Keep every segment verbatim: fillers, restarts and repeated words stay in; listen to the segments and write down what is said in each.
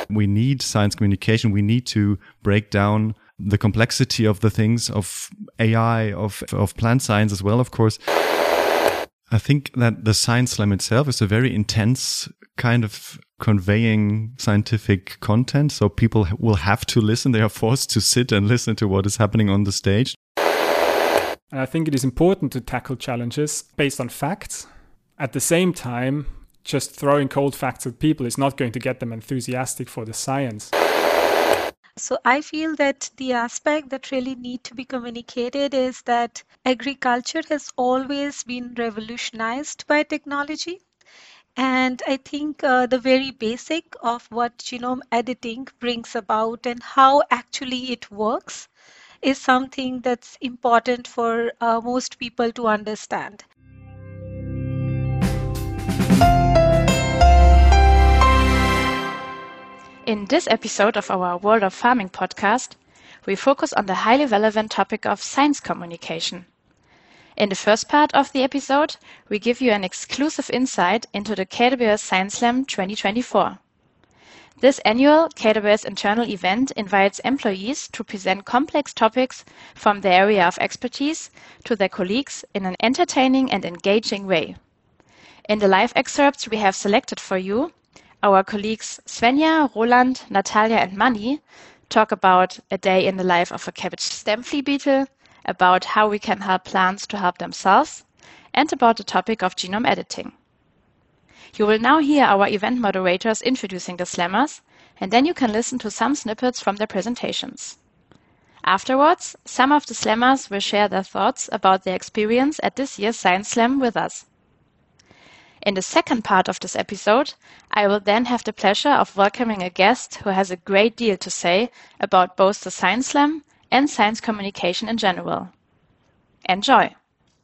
We need science communication. We need to break down the complexity of the things, of A I, of, of plant science as well, of course. I think that the Science Slam itself is a very intense kind of conveying scientific content. So people will have to listen. They are forced to sit and listen to what is happening on the stage. And I think it is important to tackle challenges based on facts. At the same time, just throwing cold facts at people is not going to get them enthusiastic for the science. So I feel that the aspect that really need to be communicated is that agriculture has always been revolutionized by technology. And I think uh, the very basic of what genome editing brings about and how actually it works is something that's important for uh, most people to understand. In this episode of our World of Farming podcast, we focus on the highly relevant topic of science communication. In the first part of the episode, we give you an exclusive insight into the K W S Science Slam twenty twenty-four. This annual K W S internal event invites employees to present complex topics from their area of expertise to their colleagues in an entertaining and engaging way. In the live excerpts we have selected for you, our colleagues Svenja, Roland, Natalia and Mani talk about a day in the life of a cabbage stem flea beetle, about how we can help plants to help themselves, and about the topic of genome editing. You will now hear our event moderators introducing the Slammers, and then you can listen to some snippets from their presentations. Afterwards, some of the Slammers will share their thoughts about their experience at this year's Science Slam with us. In the second part of this episode, I will then have the pleasure of welcoming a guest who has a great deal to say about both the Science Slam and science communication in general. Enjoy!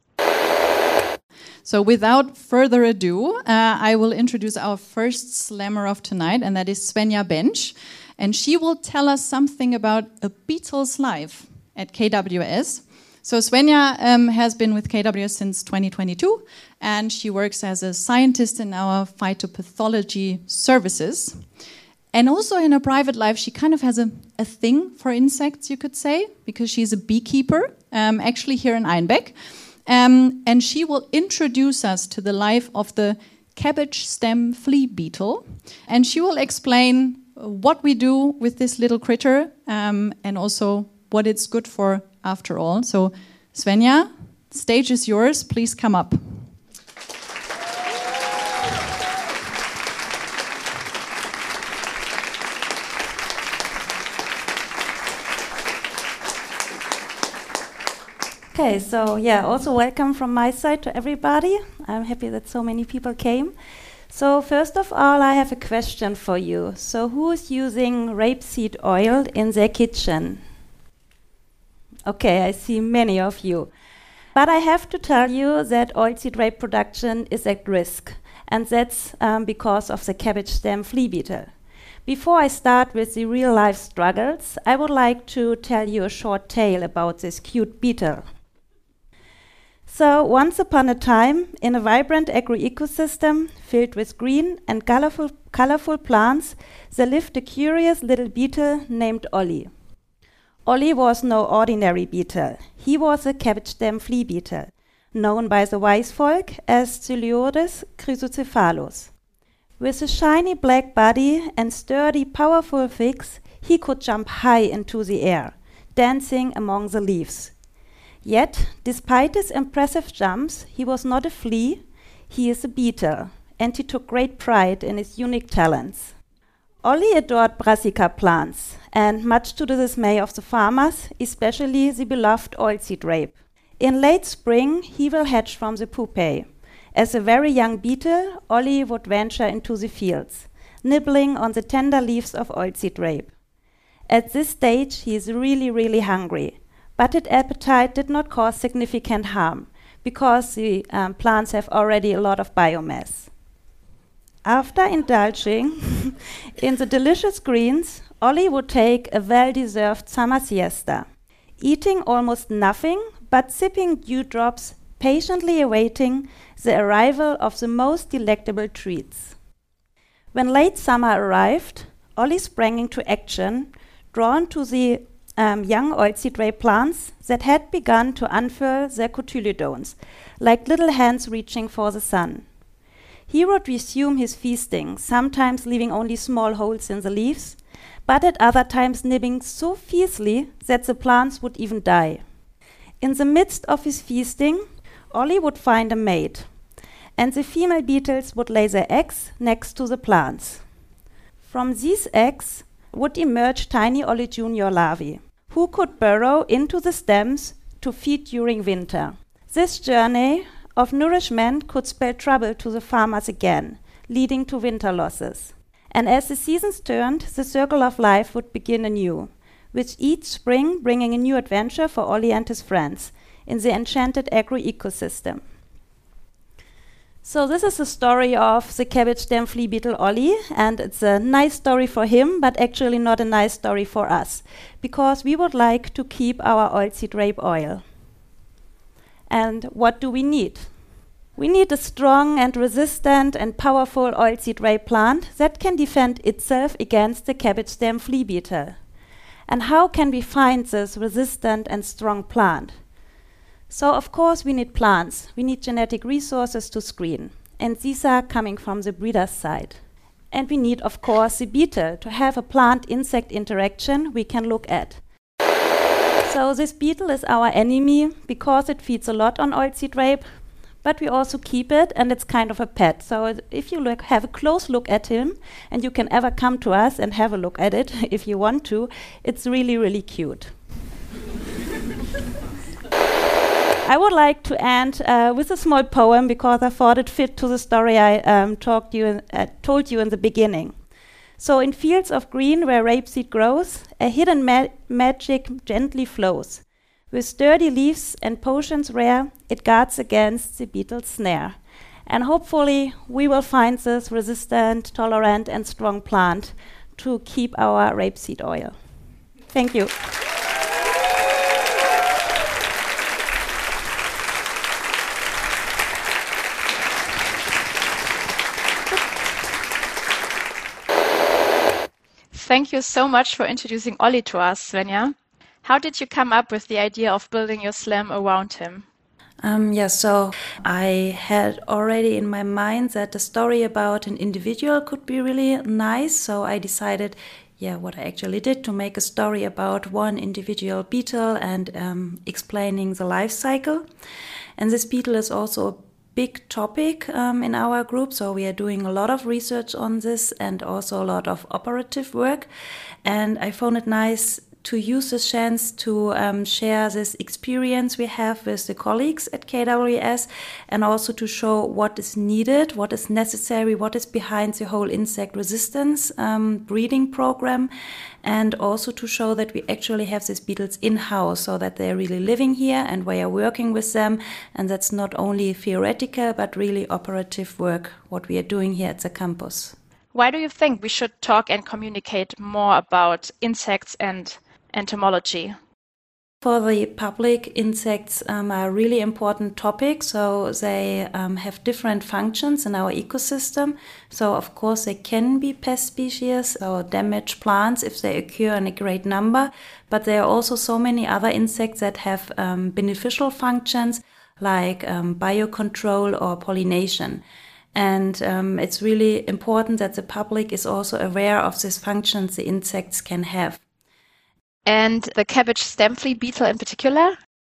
So without further ado, uh, I will introduce our first slammer of tonight, and that is Svenja Bench. And she will tell us something about a beetle's life at K W S. So Svenja um, has been with K W S since twenty twenty-two, and she works as a scientist in our phytopathology services. And also in her private life, she kind of has a, a thing for insects, you could say, because she's a beekeeper, um, actually here in Einbeck. Um, and she will introduce us to the life of the cabbage stem flea beetle. And she will explain what we do with this little critter um, and also what it's good for after all. So Svenja, the stage is yours. Please come up. Okay, so yeah, also welcome from my side to everybody. I'm happy that so many people came. So first of all, I have a question for you. So who is using rapeseed oil in their kitchen? Okay, I see many of you. But I have to tell you that oilseed rape production is at risk, and that's um, because of the cabbage stem flea beetle. Before I start with the real-life struggles, I would like to tell you a short tale about this cute beetle. So once upon a time, in a vibrant agro-ecosystem filled with green and colorful, colorful plants, there lived a curious little beetle named Ollie. Ollie was no ordinary beetle. He was a cabbage stem flea beetle, known by the wise folk as Coelurus chrysocephalus. With a shiny black body and sturdy, powerful wings, he could jump high into the air, dancing among the leaves. Yet, despite his impressive jumps, he was not a flea, he is a beetle, and he took great pride in his unique talents. Ollie adored brassica plants, and much to the dismay of the farmers, especially the beloved oilseed rape. In late spring, he will hatch from the pupae. As a very young beetle, Ollie would venture into the fields, nibbling on the tender leaves of oilseed rape. At this stage, he is really, really hungry. But that appetite did not cause significant harm, because the um, plants have already a lot of biomass. After indulging in the delicious greens, Ollie would take a well-deserved summer siesta, eating almost nothing but sipping dewdrops, patiently awaiting the arrival of the most delectable treats. When late summer arrived, Olli sprang into action, drawn to the um, young oilseed rape plants that had begun to unfurl their cotyledons, like little hands reaching for the sun. He would resume his feasting, sometimes leaving only small holes in the leaves, but at other times nibbling so fiercely that the plants would even die. In the midst of his feasting, Olli would find a mate, and the female beetles would lay their eggs next to the plants. From these eggs would emerge tiny Olli Junior larvae, who could burrow into the stems to feed during winter. This journey of nourishment could spell trouble to the farmers again, leading to winter losses. And as the seasons turned, the circle of life would begin anew, with each spring bringing a new adventure for Olli and his friends in the enchanted agro-ecosystem. So this is the story of the cabbage stem flea beetle Olli, and it's a nice story for him, but actually not a nice story for us, because we would like to keep our oilseed rape oil. And what do we need? We need a strong and resistant and powerful oilseed rape plant that can defend itself against the cabbage stem flea beetle. And how can we find this resistant and strong plant? So of course we need plants, we need genetic resources to screen, and these are coming from the breeder's side. And we need of course the beetle to have a plant-insect interaction we can look at. So this beetle is our enemy because it feeds a lot on oilseed rape, but we also keep it and it's kind of a pet. So if you look, have a close look at him, and you can ever come to us and have a look at it if you want to, it's really, really cute. I would like to end uh, with a small poem because I thought it fit to the story I um, talked you in, uh, told you in the beginning. So in fields of green where rapeseed grows, a hidden ma magic gently flows. With sturdy leaves and potions rare, it guards against the beetle's snare. And hopefully we will find this resistant, tolerant and strong plant to keep our rapeseed oil. Thank you. Thank you so much for introducing Olli to us, Svenja. How did you come up with the idea of building your slam around him? Um, yeah, so I had already in my mind that a story about an individual could be really nice. So I decided, yeah, what I actually did to make a story about one individual beetle and um, explaining the life cycle. And this beetle is also a big topic um, in our group, so we are doing a lot of research on this and also a lot of operative work. And I found it nice to use this chance to um, share this experience we have with the colleagues at K W S, and also to show what is needed, what is necessary, what is behind the whole insect resistance um, breeding program, and also to show that we actually have these beetles in-house, so that they're really living here and we are working with them, and that's not only theoretical but really operative work, what we are doing here at the campus. Why do you think we should talk and communicate more about insects and entomology? For the public, insects um, are a really important topic. So they um, have different functions in our ecosystem. So of course they can be pest species or damage plants if they occur in a great number. But there are also so many other insects that have um, beneficial functions like um, biocontrol or pollination. And um, it's really important that the public is also aware of these functions the insects can have. And the cabbage stem flea beetle in particular?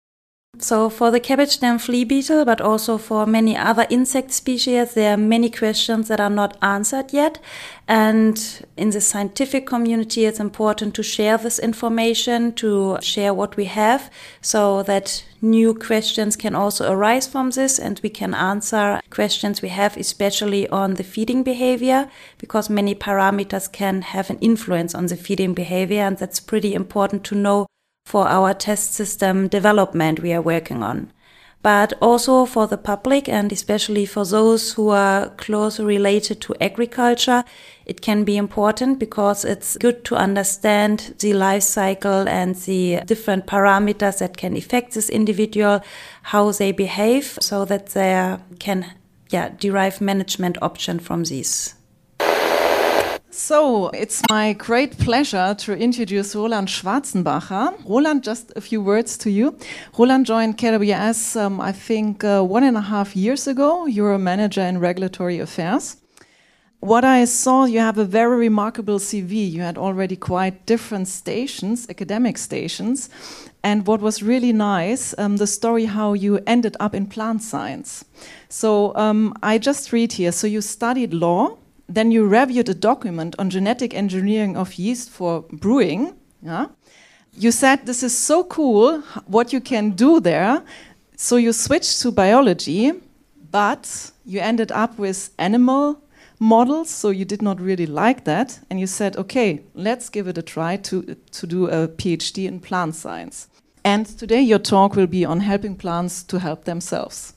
So for the cabbage stem flea beetle, but also for many other insect species, there are many questions that are not answered yet. And in the scientific community, it's important to share this information, to share what we have, so that new questions can also arise from this and we can answer questions we have, especially on the feeding behavior, because many parameters can have an influence on the feeding behavior, and that's pretty important to know for our test system development we are working on. But also for the public, and especially for those who are closely related to agriculture, it can be important because it's good to understand the life cycle and the different parameters that can affect this individual, how they behave, so that they can yeah, derive management option from these. So, it's my great pleasure to introduce Roland Schwarzenbacher. Roland, just a few words to you. Roland joined K W S, um, I think, uh, one and a half years ago. You're a manager in regulatory affairs. What I saw, you have a very remarkable C V. You had already quite different stations, academic stations. And what was really nice, um, the story how you ended up in plant science. So um, I just read here. So you studied law. Then you reviewed a document on genetic engineering of yeast for brewing. Yeah? You said, this is so cool, what you can do there. So you switched to biology, but you ended up with animal models, so you did not really like that. And you said, okay, let's give it a try to, to do a PhD in plant science. And today your talk will be on helping plants to help themselves.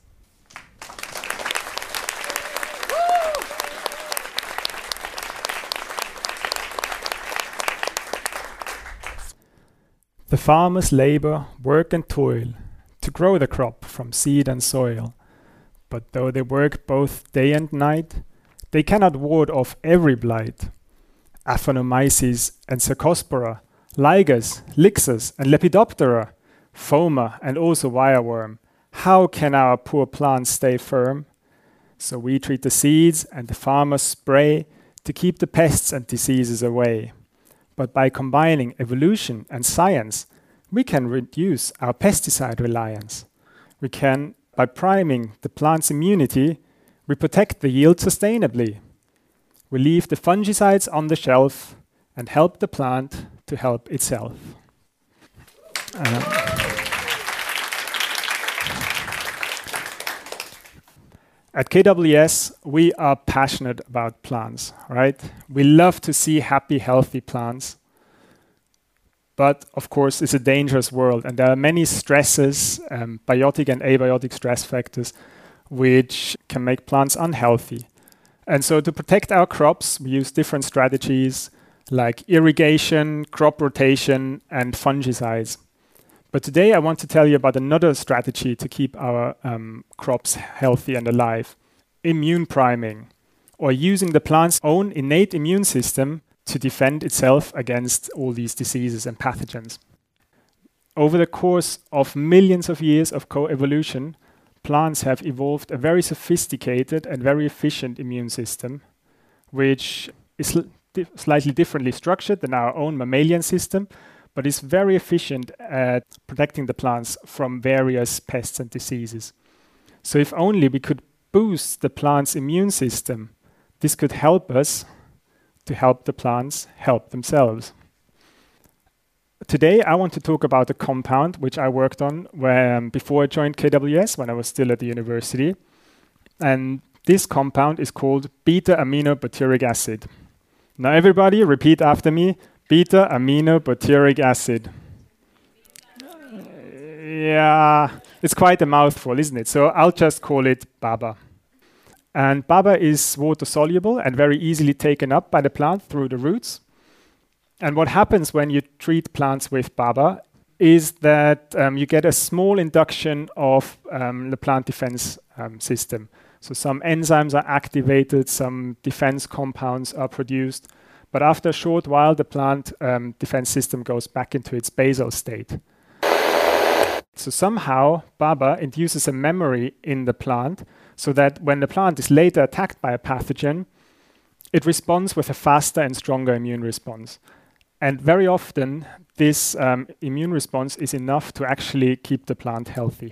The farmers labor, work and toil to grow the crop from seed and soil. But though they work both day and night, they cannot ward off every blight. Aphanomyces and Cercospora, Ligas, Lixus and Lepidoptera, Phoma and also wireworm. How can our poor plants stay firm? So we treat the seeds and the farmers spray to keep the pests and diseases away. But by combining evolution and science, we can reduce our pesticide reliance. We can, by priming the plant's immunity, we protect the yield sustainably. We leave the fungicides on the shelf and help the plant to help itself. Um, At K W S, we are passionate about plants, right? We love to see happy, healthy plants. But of course, it's a dangerous world, and there are many stresses, um, biotic and abiotic stress factors, which can make plants unhealthy. And so to protect our crops, we use different strategies like irrigation, crop rotation, and fungicides. But today I want to tell you about another strategy to keep our um, crops healthy and alive. Immune priming, or using the plant's own innate immune system to defend itself against all these diseases and pathogens. Over the course of millions of years of coevolution, plants have evolved a very sophisticated and very efficient immune system, which is sl- di- slightly differently structured than our own mammalian system, but is very efficient at protecting the plants from various pests and diseases. So if only we could boost the plant's immune system, this could help us to help the plants help themselves. Today I want to talk about a compound which I worked on when, before I joined K W S, when I was still at the university. And this compound is called beta-aminobutyric acid. Now everybody repeat after me, beta-aminobutyric acid. Yeah, it's quite a mouthful, isn't it? So I'll just call it BABA. And BABA is water-soluble and very easily taken up by the plant through the roots. And what happens when you treat plants with BABA is that um, you get a small induction of um, the plant defense um, system. So some enzymes are activated, some defense compounds are produced. But after a short while, the plant um, defense system goes back into its basal state. So somehow, BABA induces a memory in the plant so that when the plant is later attacked by a pathogen, it responds with a faster and stronger immune response. And very often, this um, immune response is enough to actually keep the plant healthy.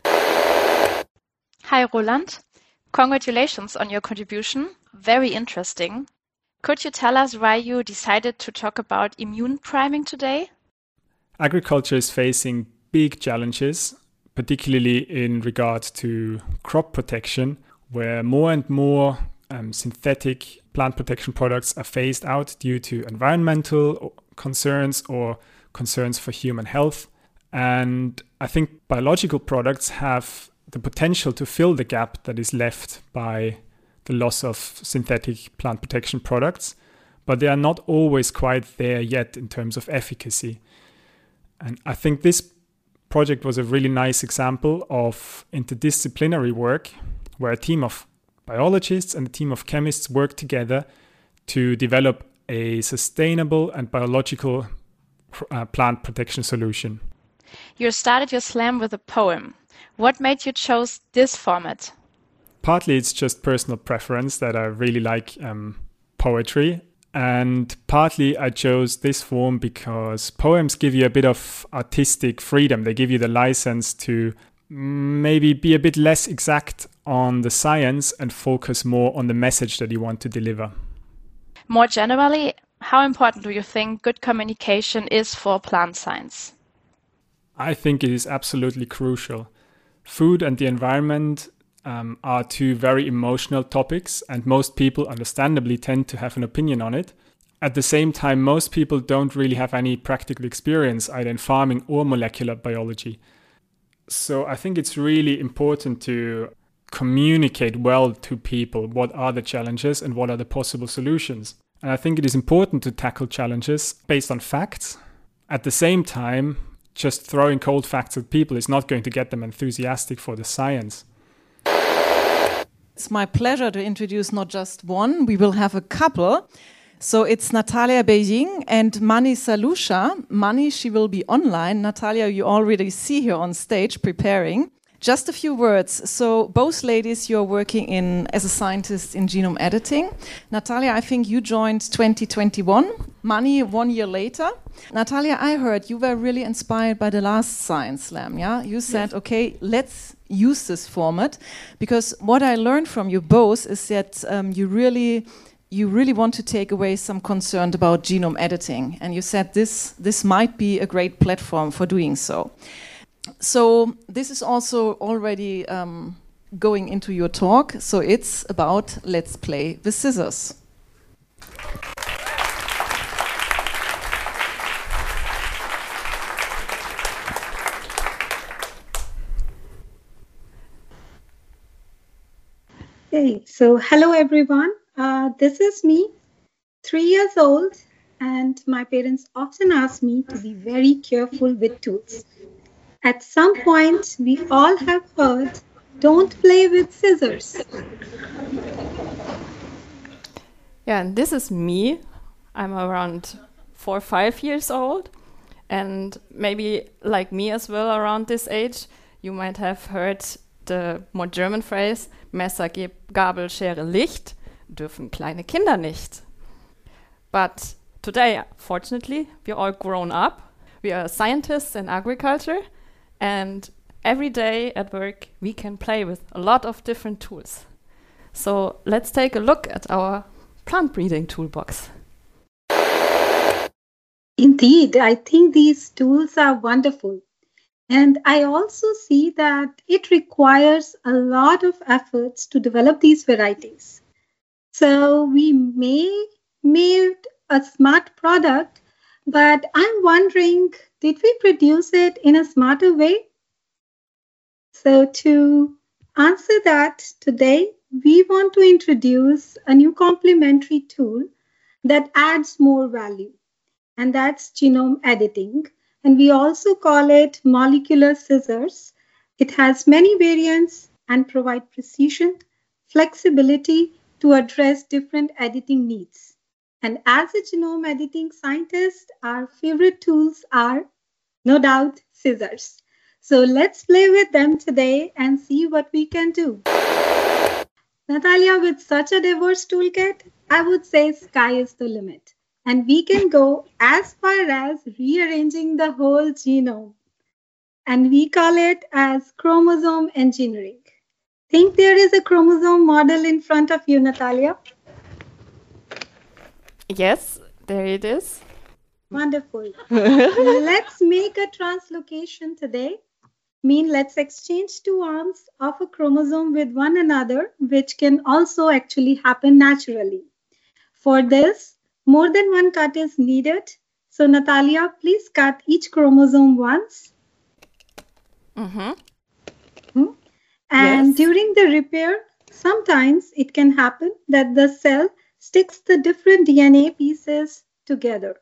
Hi, Roland. Congratulations on your contribution. Very interesting. Could you tell us why you decided to talk about immune priming today? Agriculture is facing big challenges, particularly in regards to crop protection, where more and more um, synthetic plant protection products are phased out due to environmental concerns or concerns for human health. And I think biological products have the potential to fill the gap that is left by the loss of synthetic plant protection products, but they are not always quite there yet in terms of efficacy. And I think this project was a really nice example of interdisciplinary work where a team of biologists and a team of chemists work together to develop a sustainable and biological uh, plant protection solution. You started your slam with a poem. What made you choose this format? Partly it's just personal preference that I really like um, poetry. And partly I chose this form because poems give you a bit of artistic freedom. They give you the license to maybe be a bit less exact on the science and focus more on the message that you want to deliver. More generally, how important do you think good communication is for plant science? I think it is absolutely crucial. Food and the environment um, are two very emotional topics, and most people understandably tend to have an opinion on it. At the same time, most people don't really have any practical experience either in farming or molecular biology. So I think it's really important to communicate well to people what are the challenges and what are the possible solutions. And I think it is important to tackle challenges based on facts. At the same time, just throwing cold facts at people is not going to get them enthusiastic for the science. It's my pleasure to introduce not just one, we will have a couple. So it's Natalia Beijing and Mani Salusha. Mani, she will be online. Natalia, you already see her on stage preparing. Just a few words. So both ladies, you're working in as a scientist in genome editing. Natalia, I think you joined twenty twenty-one. Mani, one year later. Natalia, I heard you were really inspired by the last Science Slam, yeah? You said, yes. Okay, let's use this format. Because what I learned from you both is that um, you really... you really want to take away some concern about genome editing. And you said this, this might be a great platform for doing so. So this is also already um, going into your talk. So it's about Let's Play with Scissors. Okay, so hello everyone. Uh, this is me, three years old, and my parents often ask me to be very careful with tools. At some point, we all have heard, don't play with scissors. Yeah, and this is me. I'm around four or five years old, and maybe like me as well around this age, you might have heard the more German phrase, Messer, Gabel, Schere, Licht. Dürfen kleine Kinder nicht. But today, fortunately, we're all grown up. We are scientists in agriculture, and every day at work we can play with a lot of different tools. So let's take a look at our plant breeding toolbox. Indeed, I think these tools are wonderful. And I also see that it requires a lot of efforts to develop these varieties. So we may made a smart product, but I'm wondering, did we produce it in a smarter way? So to answer that today, we want to introduce a new complementary tool that adds more value, and that's genome editing. And we also call it molecular scissors. It has many variants and provide precision, flexibility, to address different editing needs. And as a genome editing scientist, our favorite tools are, no doubt, scissors. So let's play with them today and see what we can do. Natalia, with such a diverse toolkit, I would say sky is the limit. And we can go as far as rearranging the whole genome. And we call it as chromosome engineering. Think there is a chromosome model in front of you, Natalia? Yes, there it is. Wonderful. Let's make a translocation today. Mean let's exchange two arms of a chromosome with one another, which can also actually happen naturally. For this, more than one cut is needed. So Natalia, please cut each chromosome once. Mm-hmm. Hmm? And Yes. during the repair, sometimes it can happen that the cell sticks the different D N A pieces together.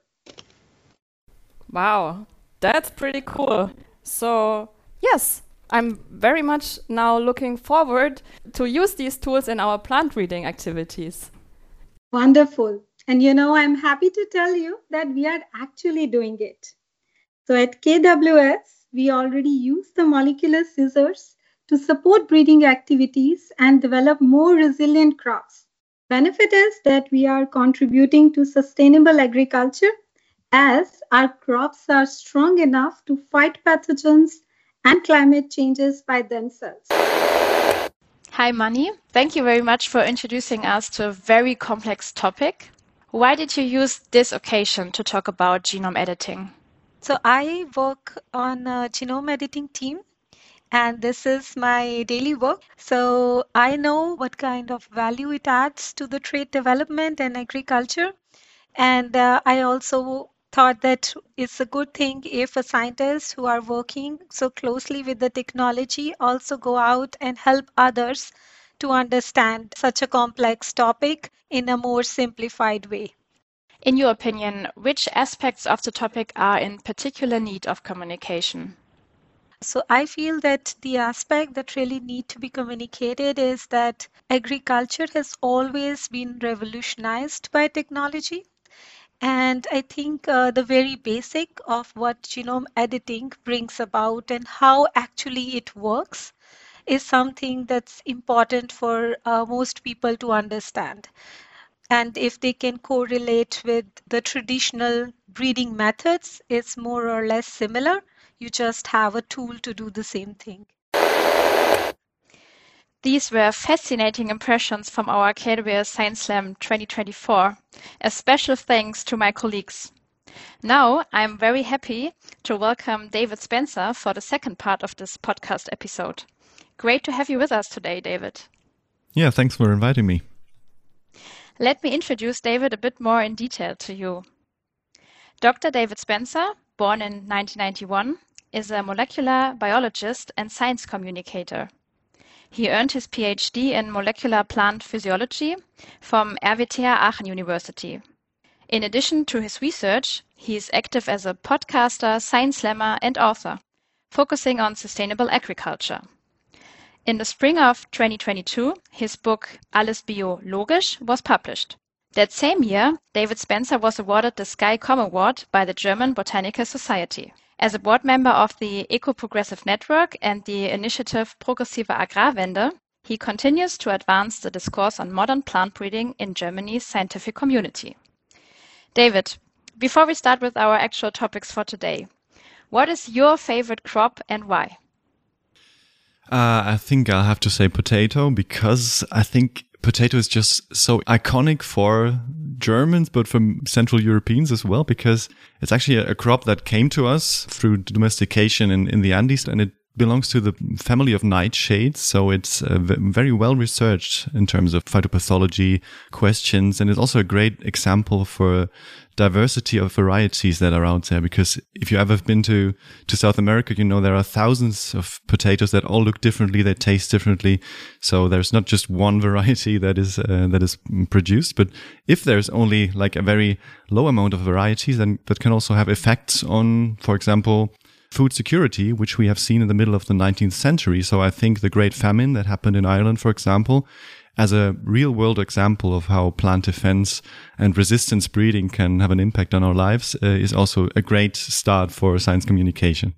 Wow, that's pretty cool. So, yes, I'm very much now looking forward to use these tools in our plant reading activities. Wonderful. And you know, I'm happy to tell you that we are actually doing it. So at K W S, we already use the molecular scissors to support breeding activities and develop more resilient crops. Benefit is that we are contributing to sustainable agriculture as our crops are strong enough to fight pathogens and climate changes by themselves. Hi, Mani. Thank you very much for introducing us to a very complex topic. Why did you use this occasion to talk about genome editing? So I work on a genome editing team, and this is my daily work. So I know what kind of value it adds to the trade development and agriculture. And uh, I also thought that it's a good thing if a scientists who are working so closely with the technology also go out and help others to understand such a complex topic in a more simplified way. In your opinion, which aspects of the topic are in particular need of communication? So I feel that the aspect that really need to be communicated is that agriculture has always been revolutionized by technology. And I think uh, the very basic of what genome editing brings about and how actually it works is something that's important for uh, most people to understand. And if they can correlate with the traditional breeding methods, it's more or less similar. You just have a tool to do the same thing. These were fascinating impressions from our K W S Science Slam twenty twenty-four. A special thanks to my colleagues. Now I'm very happy to welcome David Spencer for the second part of this podcast episode. Great to have you with us today, David. Yeah, thanks for inviting me. Let me introduce David a bit more in detail to you. Doctor David Spencer, born in nineteen ninety-one, is a molecular biologist and science communicator. He earned his PhD in molecular plant physiology from R W T H Aachen University. In addition to his research, he is active as a podcaster, science slammer, and author, focusing on sustainable agriculture. In the spring of twenty twenty-two, his book Alles biologisch was published. That same year, David Spencer was awarded the SkyCom Award by the German Botanical Society. As a board member of the Eco-Progressive Network and the initiative Progressive Agrarwende, he continues to advance the discourse on modern plant breeding in Germany's scientific community. David, before we start with our actual topics for today, what is your favorite crop and why? Uh, I think I'll have to say potato, because I think potato is just so iconic for Germans, but for Central Europeans as well, because it's actually a, a crop that came to us through domestication in, in the Andes, and it belongs to the family of nightshades. So it's uh, v- very well researched in terms of phytopathology questions. And it's also a great example for diversity of varieties that are out there, because if you ever been to, to South America, you know, there are thousands of potatoes that all look differently. They taste differently. So there's not just one variety that is, uh, that is produced. But if there's only like a very low amount of varieties, then that can also have effects on, for example, food security, which we have seen in the middle of the nineteenth century. So I think the Great Famine that happened in Ireland, for example, as a real world example of how plant defense and resistance breeding can have an impact on our lives, uh, is also a great start for science communication.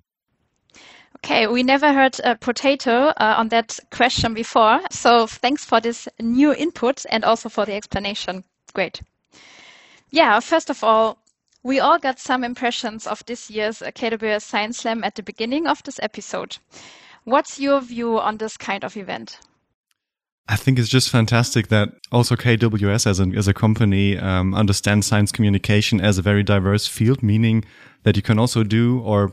Okay, we never heard a potato uh, on that question before. So thanks for this new input and also for the explanation. Great. Yeah, first of all, we all got some impressions of this year's K W S Science Slam at the beginning of this episode. What's your view on this kind of event? I think it's just fantastic that also K W S as a, as a company um, understands science communication as a very diverse field, meaning that you can also do or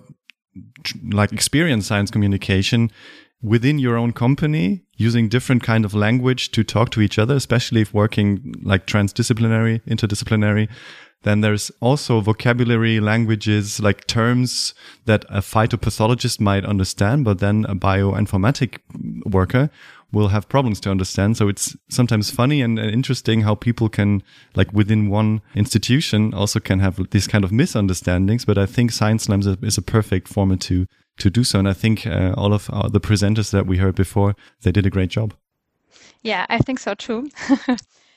like experience science communication within your own company using different kind of language to talk to each other, especially if working like transdisciplinary, interdisciplinary. Then there's also vocabulary, languages, like terms that a phytopathologist might understand, but then a bioinformatic worker will have problems to understand. So it's sometimes funny and interesting how people can, like within one institution, also can have these kind of misunderstandings. But I think Science Slams is a perfect format to to do so. And I think uh, all of our, the presenters that we heard before, they did a great job. Yeah, I think so too.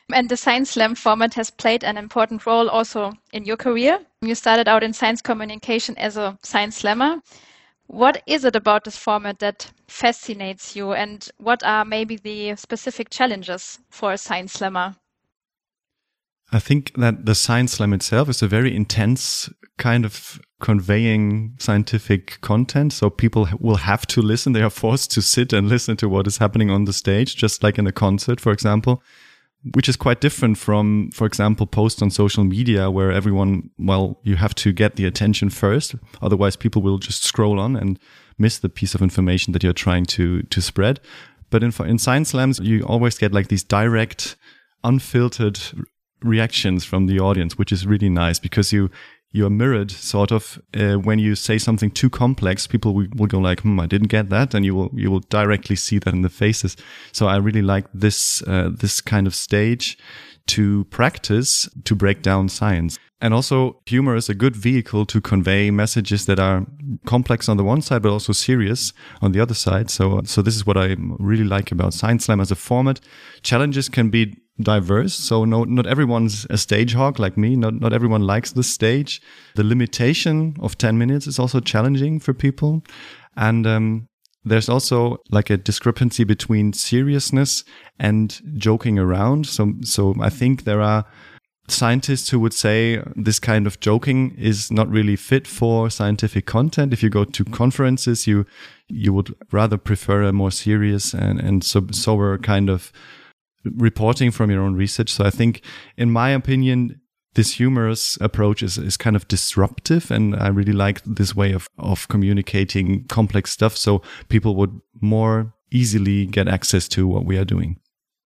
And the Science Slam format has played an important role also in your career. You started out in science communication as a science slammer. What is it about this format that fascinates you, and what are maybe the specific challenges for a science slammer? I think that the Science Slam itself is a very intense kind of conveying scientific content. So people will have to listen. They are forced to sit and listen to what is happening on the stage, just like in a concert, for example, which is quite different from, for example, posts on social media where everyone, well, you have to get the attention first. Otherwise, people will just scroll on and miss the piece of information that you're trying to, to spread. But in, in Science Slams, you always get like these direct, unfiltered reactions from the audience, which is really nice because you you are mirrored sort of uh, when you say something too complex, people will, will go like, hmm, I didn't get that, and you will you will directly see that in the faces. So I really like this uh, this kind of stage to practice to break down science. And also humor is a good vehicle to convey messages that are complex on the one side, but also serious on the other side. So so this is what I really like about Science Slam as a format. Challenges can be diverse. So no, not everyone's a stage hog like me. Not not everyone likes the stage. The limitation of ten minutes is also challenging for people. And um, there's also like a discrepancy between seriousness and joking around. So so I think there are scientists who would say this kind of joking is not really fit for scientific content. If you go to conferences, you you would rather prefer a more serious and, and so, sober kind of reporting from your own research. So I think, in my opinion, this humorous approach is, is kind of disruptive, and I really like this way of, of communicating complex stuff so people would more easily get access to what we are doing.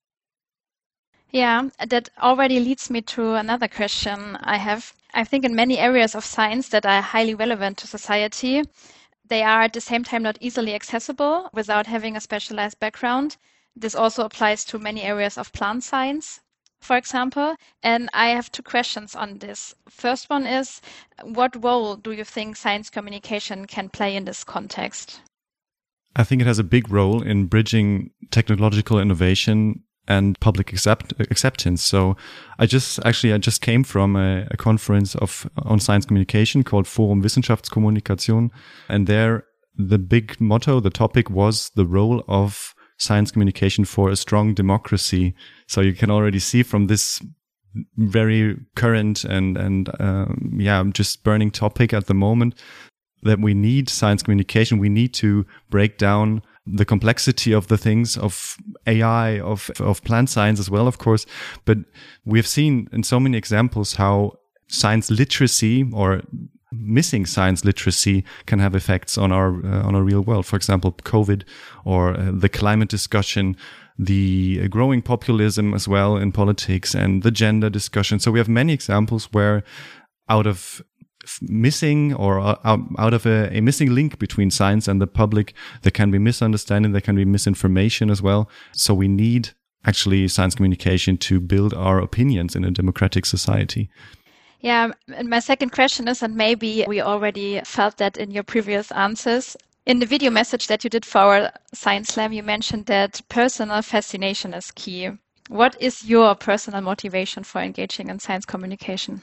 Yeah, that already leads me to another question I have. I think in many areas of science that are highly relevant to society, they are at the same time not easily accessible without having a specialized background. This also applies to many areas of plant science, for example. And I have two questions on this. First one is, what role do you think science communication can play in this context? I think it has a big role in bridging technological innovation and public accept, acceptance. So I just, actually, I just came from a, a conference of on science communication called Forum Wissenschaftskommunikation. And there, the big motto, the topic was the role of science communication for a strong democracy. So you can already see from this very current and, and um, yeah, just burning topic at the moment that we need science communication. We need to break down the complexity of the things, of A I, of of plant science as well, of course. But we have seen in so many examples how science literacy or missing science literacy can have effects on our uh, on our real world. For example, COVID or uh, the climate discussion, the growing populism as well in politics, and the gender discussion. So we have many examples where out of missing or out, out of a, a missing link between science and the public, there can be misunderstanding, there can be misinformation as well. So we need actually science communication to build our opinions in a democratic society. Yeah, and my second question is, and maybe we already felt that in your previous answers, in the video message that you did for our Science Slam, you mentioned that personal fascination is key. What is your personal motivation for engaging in science communication?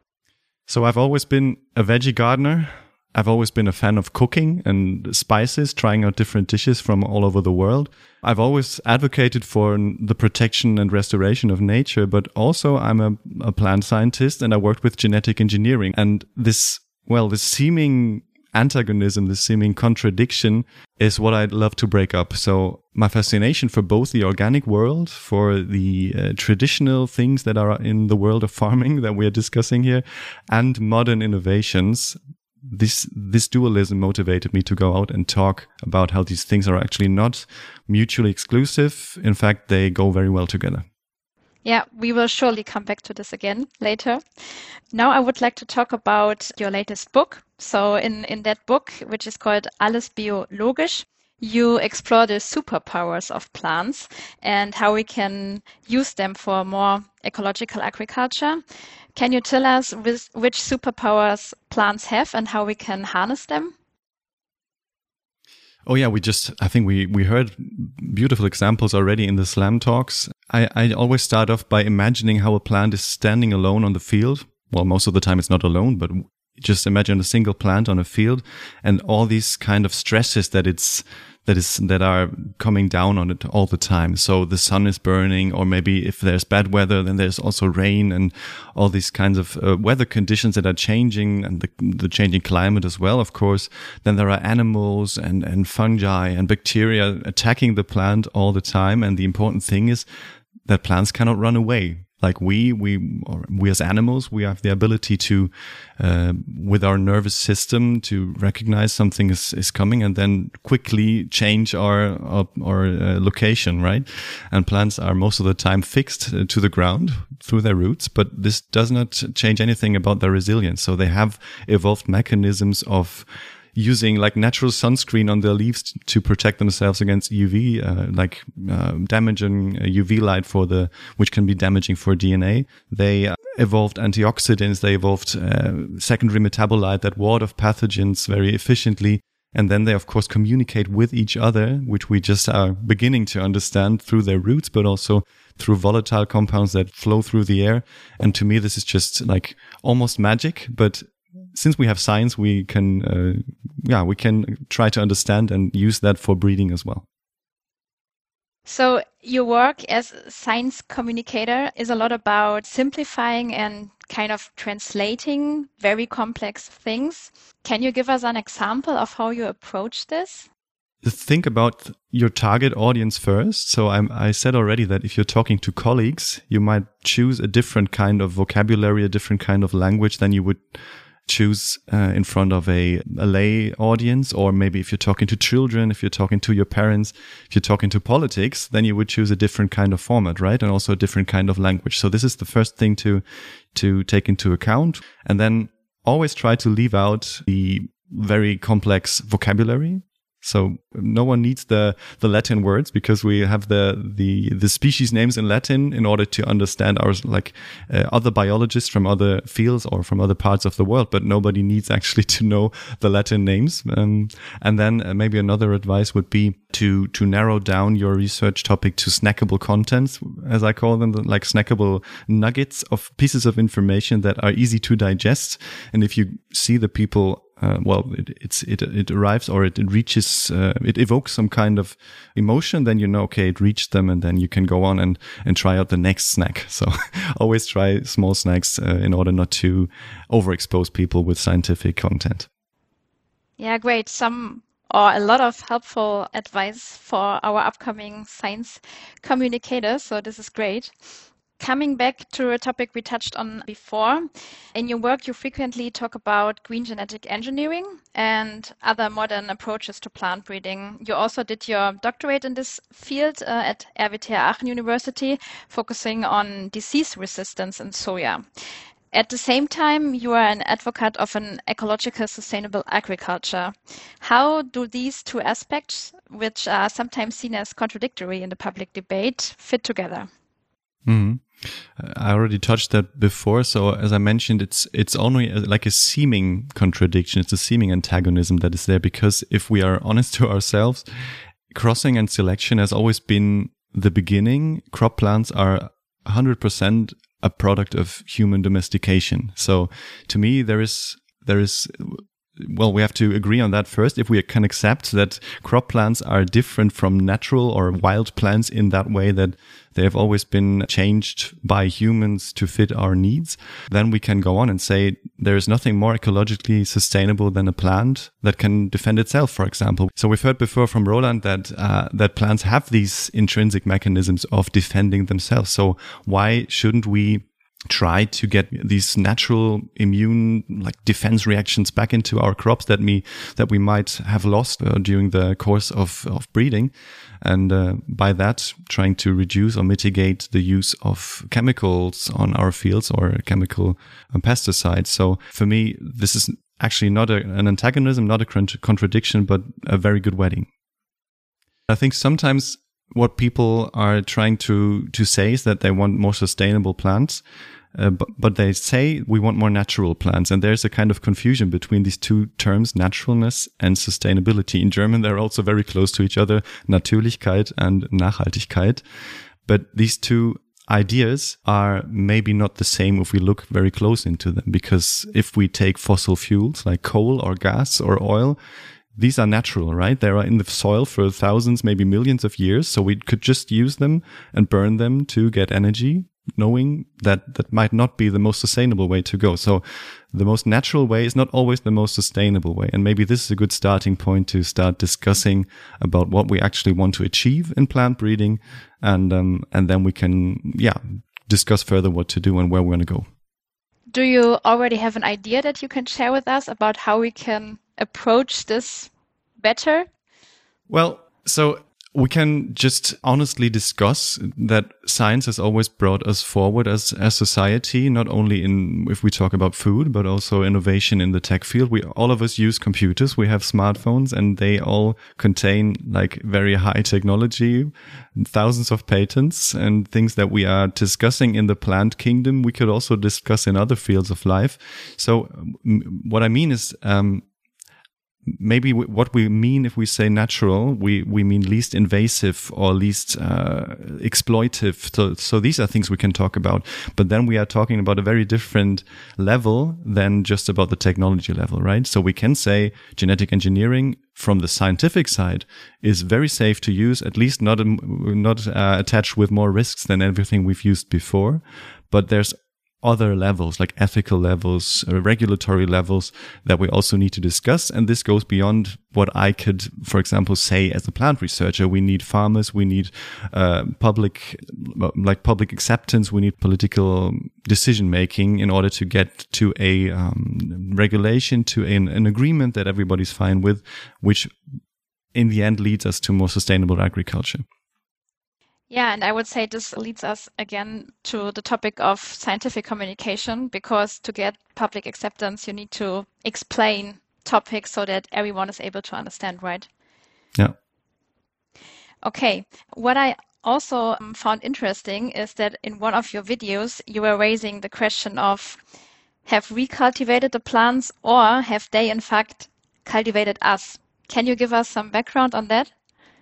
So I've always been a veggie gardener. I've always been a fan of cooking and spices, trying out different dishes from all over the world. I've always advocated for the protection and restoration of nature, but also I'm a, a plant scientist and I worked with genetic engineering. And this, well, this seeming antagonism, this seeming contradiction is what I'd love to break up. So my fascination for both the organic world, for the uh, traditional things that are in the world of farming that we are discussing here, and modern innovations, this this dualism motivated me to go out and talk about how these things are actually not mutually exclusive. In fact, they go very well together. Yeah, we will surely come back to this again later. Now I would like to talk about your latest book. So in, in that book, which is called Alles Biologisch, you explore the superpowers of plants and how we can use them for more ecological agriculture. Can you tell us with which superpowers plants have and how we can harness them? Oh yeah, we just, I think we, we heard beautiful examples already in the Slam talks. I, I always start off by imagining how a plant is standing alone on the field. Well, most of the time it's not alone, but just imagine a single plant on a field and all these kind of stresses that it's that is that are coming down on it all the time. So the sun is burning, or maybe if there's bad weather, then there's also rain and all these kinds of uh, weather conditions that are changing, and the, the changing climate as well, of course. Then there are animals and, and fungi and bacteria attacking the plant all the time. And the important thing is that plants cannot run away. Like we, we, or we as animals, we have the ability to, uh, with our nervous system, to recognize something is, is coming and then quickly change our, our, our uh, location, right? And plants are most of the time fixed uh, to the ground through their roots, but this does not change anything about their resilience. So they have evolved mechanisms of using like natural sunscreen on their leaves t- to protect themselves against U V, uh, like uh, damaging uh, U V light for the, which can be damaging for D N A. They uh, evolved antioxidants. They evolved uh, secondary metabolite that ward off pathogens very efficiently. And then they, of course, communicate with each other, which we just are beginning to understand through their roots, but also through volatile compounds that flow through the air. And to me, this is just like almost magic, but since we have science, we can, uh, yeah, we can try to understand and use that for breeding as well. So your work as a science communicator is a lot about simplifying and kind of translating very complex things. Can you give us an example of how you approach this? Think about your target audience first. So I'm, I said already that if you're talking to colleagues, you might choose a different kind of vocabulary, a different kind of language than you would choose uh, in front of a, a lay audience. Or maybe if you're talking to children, if you're talking to your parents, if you're talking to politics, then you would choose a different kind of format, right? And also a different kind of language. So this is the first thing to to take into account. And then always try to leave out the very complex vocabulary. So no one needs the, the Latin words, because we have the, the, the species names in Latin in order to understand our, like, uh, other biologists from other fields or from other parts of the world, but nobody needs actually to know the Latin names. Um, and then uh, maybe another advice would be to, to narrow down your research topic to snackable contents, as I call them, like snackable nuggets of pieces of information that are easy to digest. And if you see the people Uh, well, it, it's, it, it arrives or it, it reaches, uh, it evokes some kind of emotion, then you know, okay, it reached them, and then you can go on and, and try out the next snack. So always try small snacks uh, in order not to overexpose people with scientific content. Yeah, great. Some or a lot of helpful advice for our upcoming science communicators. So this is great. Coming back to a topic we touched on before, in your work you frequently talk about green genetic engineering and other modern approaches to plant breeding. You also did your doctorate in this field uh, at R W T H Aachen University, focusing on disease resistance in soya. At the same time, you are an advocate of an ecological sustainable agriculture. How do these two aspects, which are sometimes seen as contradictory in the public debate, fit together? Mm-hmm. I already touched that before. So as I mentioned, it's it's only a, like a seeming contradiction. It's a seeming antagonism that is there, because if we are honest to ourselves, crossing and selection has always been the beginning. Crop plants are one hundred percent a product of human domestication. So to me, there is there is well, we have to agree on that first. If we can accept that crop plants are different from natural or wild plants in that way, that they have always been changed by humans to fit our needs, then we can go on and say there is nothing more ecologically sustainable than a plant that can defend itself, for example. So we've heard before from Roland that uh, that plants have these intrinsic mechanisms of defending themselves. So why shouldn't we try to get these natural immune like defense reactions back into our crops that we that we might have lost uh, during the course of of breeding, and uh, by that trying to reduce or mitigate the use of chemicals on our fields or chemical um, pesticides. So for me, this is actually not a, an antagonism, not a con- contradiction, but a very good wedding. I think sometimes what people are trying to to say is that they want more sustainable plants, uh, but, but they say we want more natural plants. And there's a kind of confusion between these two terms, naturalness and sustainability. In German, they're also very close to each other, Natürlichkeit and Nachhaltigkeit. But these two ideas are maybe not the same if we look very close into them, because if we take fossil fuels like coal or gas or oil, these are natural, right? They are in the soil for thousands, maybe millions of years. So we could just use them and burn them to get energy, knowing that that might not be the most sustainable way to go. So the most natural way is not always the most sustainable way. And maybe this is a good starting point to start discussing about what we actually want to achieve in plant breeding. And, um, and then we can, yeah, discuss further what to do and where we want to go. Do you already have an idea that you can share with us about how we can approach this better? Well, so we can just honestly discuss that science has always brought us forward as a society, not only in, if we talk about food, but also innovation in the tech field. We, all of us use computers. We have smartphones and they all contain like very high technology, thousands of patents and things that we are discussing in the plant kingdom. We could also discuss in other fields of life. So m- what I mean is, um, maybe w- what we mean if we say natural, we, we mean least invasive or least uh, exploitive. So, so these are things we can talk about. But then we are talking about a very different level than just about the technology level, right? So we can say genetic engineering from the scientific side is very safe to use, at least not, not uh, attached with more risks than everything we've used before. But there's other levels, like ethical levels, uh, regulatory levels that we also need to discuss. And this goes beyond what I could, for example, say as a plant researcher. We need farmers, we need uh, public, like public acceptance, we need political decision making in order to get to a um, regulation, to an, an agreement that everybody's fine with, which in the end leads us to more sustainable agriculture. Yeah, and I would say this leads us again to the topic of scientific communication, because to get public acceptance, you need to explain topics so that everyone is able to understand, right? Yeah. Okay. What I also um, found interesting is that in one of your videos, you were raising the question of, have we cultivated the plants or have they in fact cultivated us? Can you give us some background on that?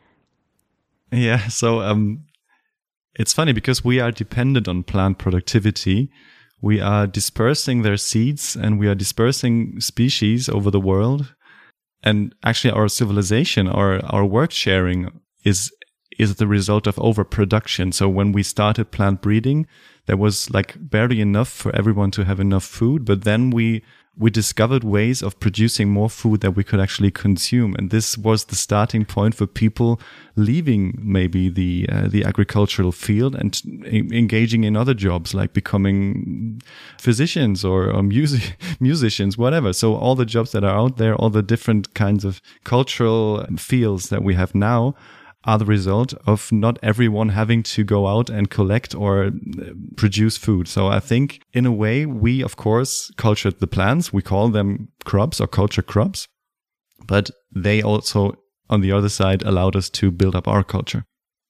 Yeah, so um, it's funny because we are dependent on plant productivity. We are dispersing their seeds and we are dispersing species over the world. And actually our civilization, our, our work sharing is is the result of overproduction. So when we started plant breeding, there was like barely enough for everyone to have enough food. But then we we discovered ways of producing more food that we could actually consume. And this was the starting point for people leaving maybe the uh, the agricultural field and e- engaging in other jobs like becoming physicians or, or music musicians, whatever. So all the jobs that are out there, all the different kinds of cultural fields that we have now are the result of not everyone having to go out and collect or produce food. So I think in a way, we, of course, cultured the plants. We call them crops or culture crops, but they also, on the other side, allowed us to build up our culture.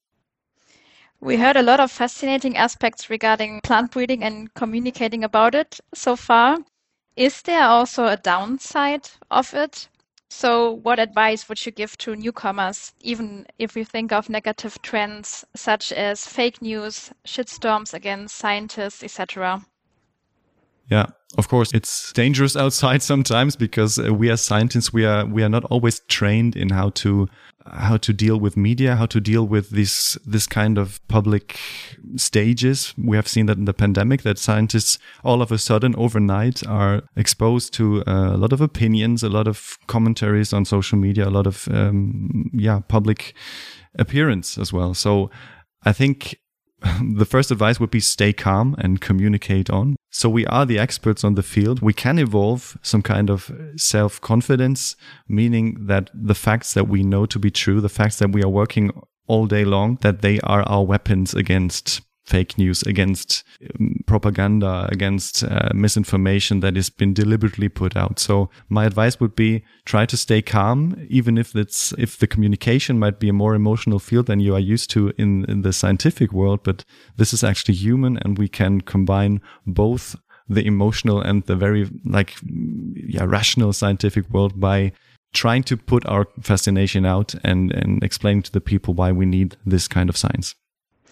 We heard a lot of fascinating aspects regarding plant breeding and communicating about it so far. Is there also a downside of it? So what advice would you give to newcomers, even if we think of negative trends such as fake news, shitstorms against scientists, et cetera? Yeah, of course, it's dangerous outside sometimes because uh, we as scientists, we are we are not always trained in how to how to deal with media, how to deal with this this kind of public stages. We have seen that in the pandemic, that scientists all of a sudden overnight are exposed to uh, a lot of opinions, a lot of commentaries on social media, a lot of um, yeah public appearance as well. So I think the first advice would be stay calm and communicate on. So we are the experts on the field. We can evolve some kind of self-confidence, meaning that the facts that we know to be true, the facts that we are working all day long, that they are our weapons against fake news, against um, propaganda, against uh, misinformation that has been deliberately put out. So my advice would be try to stay calm, even if it's if the communication might be a more emotional field than you are used to in, in the scientific world. But this is actually human, and we can combine both the emotional and the very like yeah rational scientific world by trying to put our fascination out and, and explain to the people why we need this kind of science.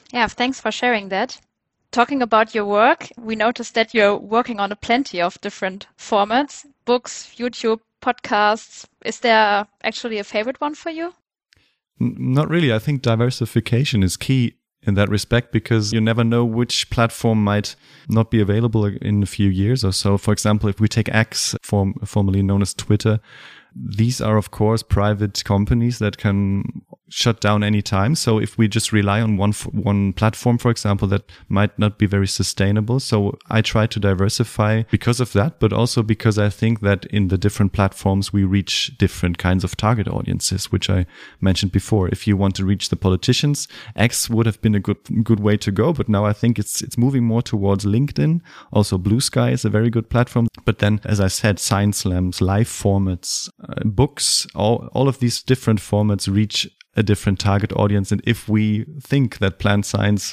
Yeah, thanks for sharing that. Talking about your work, we noticed that you're working on a plenty of different formats, books, YouTube, podcasts. Is there actually a favorite one for you? N- not really. I think diversification is key in that respect, because you never know which platform might not be available in a few years or so. For example, if we take X, form, formerly known as Twitter, these are, of course, private companies that can shut down any time. So if we just rely on one one platform, for example, that might not be very sustainable. So I try to diversify because of that, but also because I think that in the different platforms, we reach different kinds of target audiences, which I mentioned before. If you want to reach the politicians, X would have been a good good way to go. But now I think it's it's moving more towards LinkedIn. Also, Blue Sky is a very good platform. But then, as I said, Science Slams, live formats, uh, books, all, all of these different formats reach a different target audience. And if we think that plant science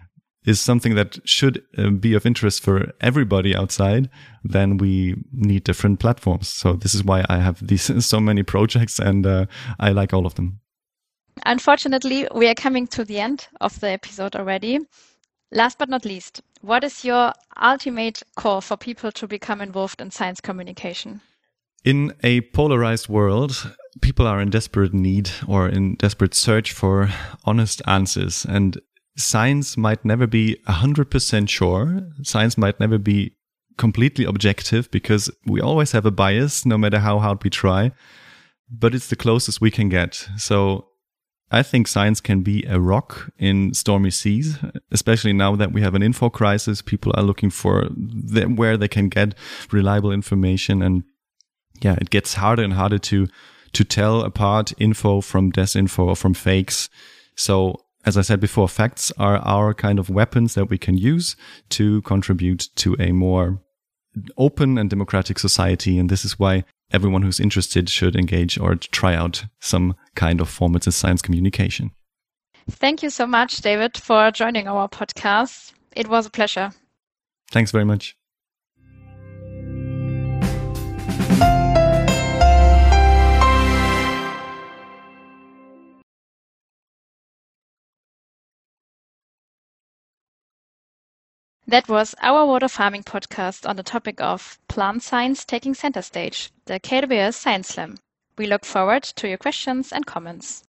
is something that should uh, be of interest for everybody outside, then we need different platforms. So this is why I have these so many projects, and uh, I like all of them. Unfortunately, we are coming to the end of the episode already. Last but not least, what is your ultimate call for people to become involved in science communication? In a polarized world, people are in desperate need or in desperate search for honest answers. And science might never be one hundred percent sure. Science might never be completely objective, because we always have a bias, no matter how hard we try. But it's the closest we can get. So I think science can be a rock in stormy seas, especially now that we have an info crisis. People are looking for the, where they can get reliable information. And yeah, it gets harder and harder to to tell apart info from disinfo or from fakes. So as I said before, facts are our kind of weapons that we can use to contribute to a more open and democratic society. And this is why everyone who's interested should engage or try out some kind of formats in science communication. Thank you so much, David, for joining our podcast. It was a pleasure. Thanks very much. That was our Water Farming podcast on the topic of plant science taking center stage, the K W S Science Slam. We look forward to your questions and comments.